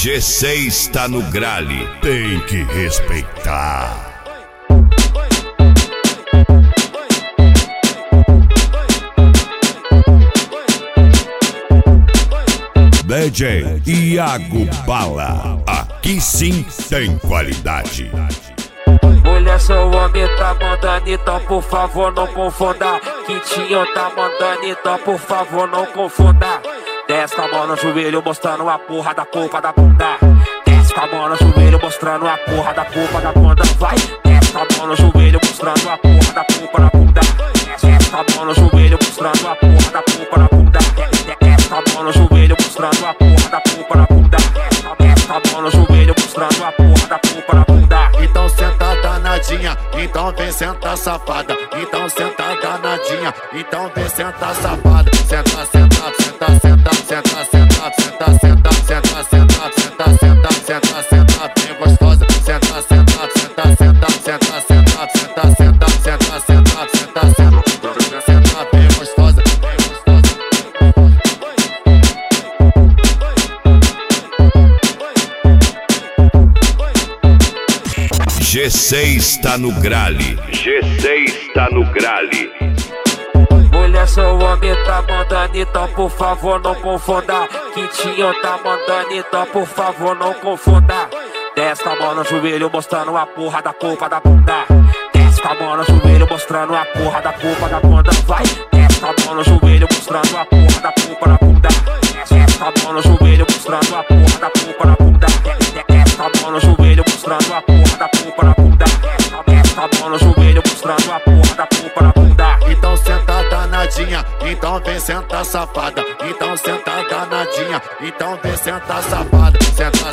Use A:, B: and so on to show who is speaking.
A: G6 tá no grale, tem que respeitar. DJ Iago Bala, aqui sim tem qualidade.
B: Mulher, seu homem tá mandando, então por favor não confunda. Quintinho tá mandando, então por favor não confunda. Desce com a mão no joelho mostrando a porra da polpa da bunda. Desce com a mão no joelho mostrando a porra da polpa da bunda. Vai, desce com a mão no joelho mostrando a porra da polpa da bunda. Desce com a mão no joelho mostrando a porra da polpa da bunda. Desce com a mão no joelho mostrando a porra da polpa da bunda. Desce com a mão no joelho mostrando a porra da polpa da bunda.
C: Então senta danadinha, então vem sentar safada. Então senta danadinha, então vem sentar safada. Senta, senta, senta, senta, senta, senta, senta, senta, senta, senta, senta, senta, senta, senta, bem gostosa. Senta, senta, senta, senta, senta, senta, senta, senta, senta, senta, senta, senta, senta, bem gostosa, bem gostosa.
A: G6 tá no grale, G6 tá no grale.
B: Mulher, seu homem tá mandando, então por favor não confunda. Quintinho tá mandando, então por favor não confunda. Desce com a mão no joelho mostrando a porra da polpa da bunda. Desce com a mão no joelho mostrando a porra da polpa da bunda. Vai, desce com a mão no joelho mostrando a porra da polpa da bunda. Desce com a mão no joelho mostrando a porra da polpa da bunda. Desce com a mão no joelho mostrando a porra da polpa da bunda. Desce com a mão no joelho mostrando a porra da polpa da bunda.
C: Então senta danadinha, então vem sentar safada. Então senta danadinha, então vem sentar safada. Senta,